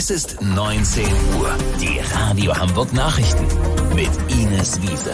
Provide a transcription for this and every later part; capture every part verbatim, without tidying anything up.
Es ist neunzehn Uhr. Die Radio Hamburg Nachrichten mit Ines Wiese.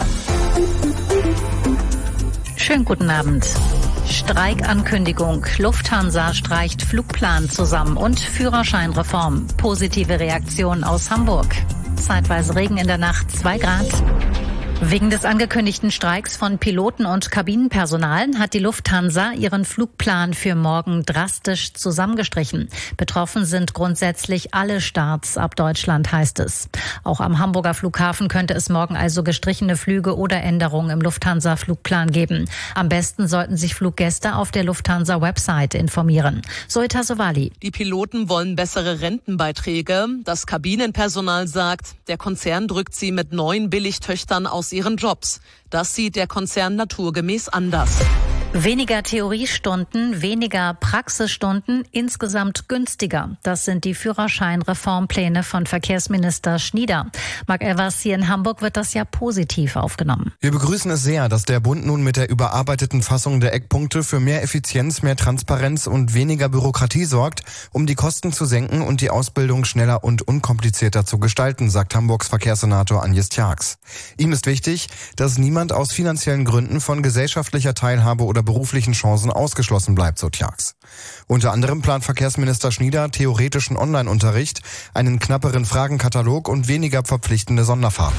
Schönen guten Abend. Streikankündigung. Lufthansa streicht Flugplan zusammen und Führerscheinreform. Positive Reaktion aus Hamburg. Zeitweise Regen in der Nacht, zwei Grad. Wegen des angekündigten Streiks von Piloten und Kabinenpersonal hat die Lufthansa ihren Flugplan für morgen drastisch zusammengestrichen. Betroffen sind grundsätzlich alle Starts ab Deutschland, heißt es. Auch am Hamburger Flughafen könnte es morgen also gestrichene Flüge oder Änderungen im Lufthansa-Flugplan geben. Am besten sollten sich Fluggäste auf der Lufthansa-Website informieren. Zoe Sowali. Die Piloten wollen bessere Rentenbeiträge. Das Kabinenpersonal sagt, der Konzern drückt sie mit neuen Billigtöchtern aus ihren Jobs. Das sieht der Konzern naturgemäß anders. Weniger Theoriestunden, weniger Praxisstunden, insgesamt günstiger. Das sind die Führerscheinreformpläne von Verkehrsminister Schnieder. Marc Elvers, hier in Hamburg wird das ja positiv aufgenommen. Wir begrüßen es sehr, dass der Bund nun mit der überarbeiteten Fassung der Eckpunkte für mehr Effizienz, mehr Transparenz und weniger Bürokratie sorgt, um die Kosten zu senken und die Ausbildung schneller und unkomplizierter zu gestalten, sagt Hamburgs Verkehrssenator Agnes Tjax. Ihm ist wichtig, dass niemand aus finanziellen Gründen von gesellschaftlicher Teilhabe oder beruflichen Chancen ausgeschlossen bleibt, so Tjax. Unter anderem plant Verkehrsminister Schnieder theoretischen Online-Unterricht, einen knapperen Fragenkatalog und weniger verpflichtende Sonderfahrten.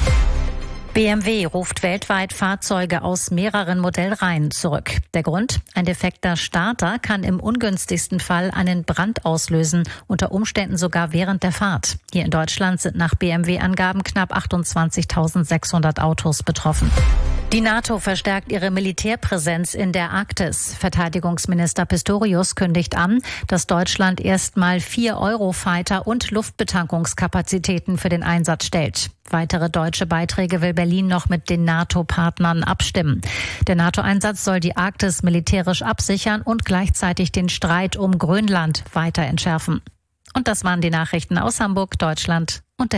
B M W ruft weltweit Fahrzeuge aus mehreren Modellreihen zurück. Der Grund? Ein defekter Starter kann im ungünstigsten Fall einen Brand auslösen, unter Umständen sogar während der Fahrt. Hier in Deutschland sind nach B M W-Angaben knapp achtundzwanzigtausendsechshundert Autos betroffen. Die NATO verstärkt ihre Militärpräsenz in der Arktis. Verteidigungsminister Pistorius kündigt an, dass Deutschland erstmal vier Eurofighter und Luftbetankungskapazitäten für den Einsatz stellt. Weitere deutsche Beiträge will Berlin noch mit den NATO-Partnern abstimmen. Der NATO-Einsatz soll die Arktis militärisch absichern und gleichzeitig den Streit um Grönland weiter entschärfen. Und das waren die Nachrichten aus Hamburg, Deutschland und der